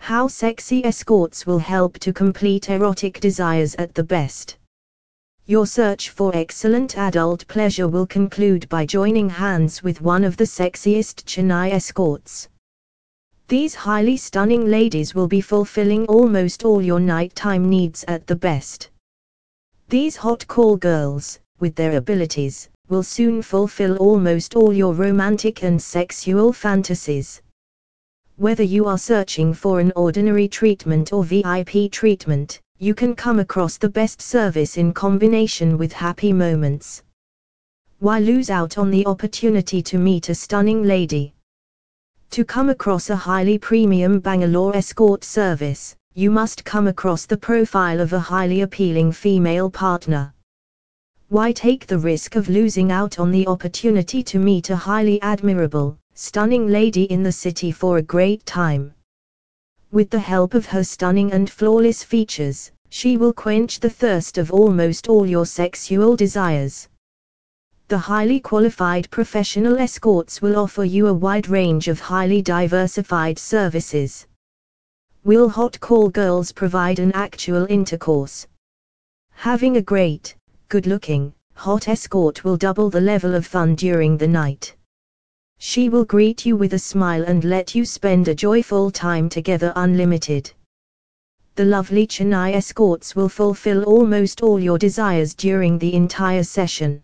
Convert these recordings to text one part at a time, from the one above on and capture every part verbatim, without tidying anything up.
How sexy escorts will help to complete erotic desires at the best. Your search for excellent adult pleasure will conclude by joining hands with one of the sexiest Chennai escorts. These highly stunning ladies will be fulfilling almost all your nighttime needs at the best. These hot call girls, with their abilities, will soon fulfill almost all your romantic and sexual fantasies. Whether you are searching for an ordinary treatment or V I P treatment, you can come across the best service in combination with happy moments. Why lose out on the opportunity to meet a stunning lady? To come across a highly premium Bangalore escort service, you must come across the profile of a highly appealing female partner. Why take the risk of losing out on the opportunity to meet a highly admirable, stunning lady in the city for a great time? With the help of her stunning and flawless features, she will quench the thirst of almost all your sexual desires. The highly qualified professional escorts will offer you a wide range of highly diversified services. Will hot call girls provide an actual intercourse? Having a great, good-looking, hot escort will double the level of fun during the night. She will greet you with a smile and let you spend a joyful time together unlimited. The lovely Chennai escorts will fulfill almost all your desires during the entire session.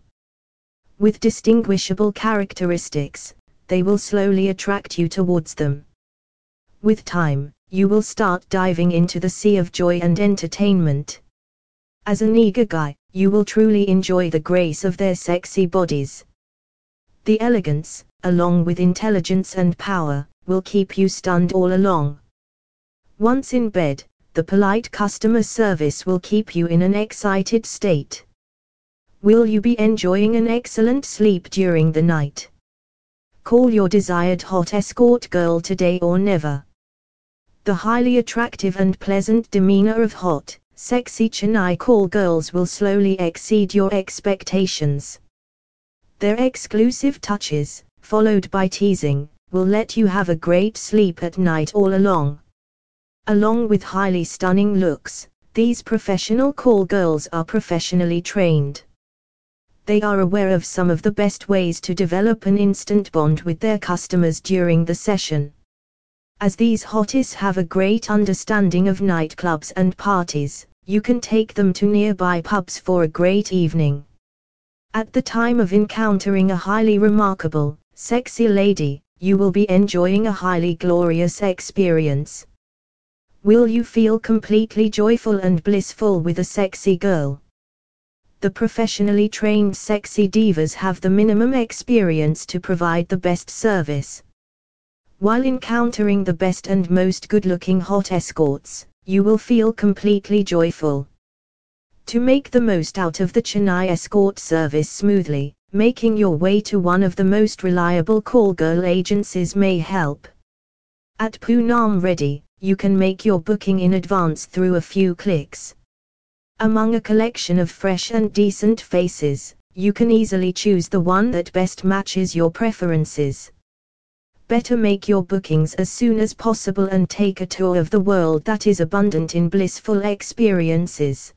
With distinguishable characteristics, they will slowly attract you towards them. With time, you will start diving into the sea of joy and entertainment. As an eager guy, you will truly enjoy the grace of their sexy bodies. The elegance, along with intelligence and power, will keep you stunned all along. Once in bed, the polite customer service will keep you in an excited state. Will you be enjoying an excellent sleep during the night? Call your desired hot escort girl today or never. The highly attractive and pleasant demeanor of hot, sexy Chennai call girls will slowly exceed your expectations. Their exclusive touches, followed by teasing, will let you have a great sleep at night all along. Along with highly stunning looks, these professional call girls are professionally trained. They are aware of some of the best ways to develop an instant bond with their customers during the session. As these hotties have a great understanding of nightclubs and parties, you can take them to nearby pubs for a great evening. At the time of encountering a highly remarkable, sexy lady, you will be enjoying a highly glorious experience. Will you feel completely joyful and blissful with a sexy girl? The professionally trained sexy divas have the minimum experience to provide the best service. While encountering the best and most good-looking hot escorts, you will feel completely joyful. To make the most out of the Chennai escort service smoothly, making your way to one of the most reliable call girl agencies may help. At Poonam Reddy, you can make your booking in advance through a few clicks. Among a collection of fresh and decent faces, you can easily choose the one that best matches your preferences. Better make your bookings as soon as possible and take a tour of the world that is abundant in blissful experiences.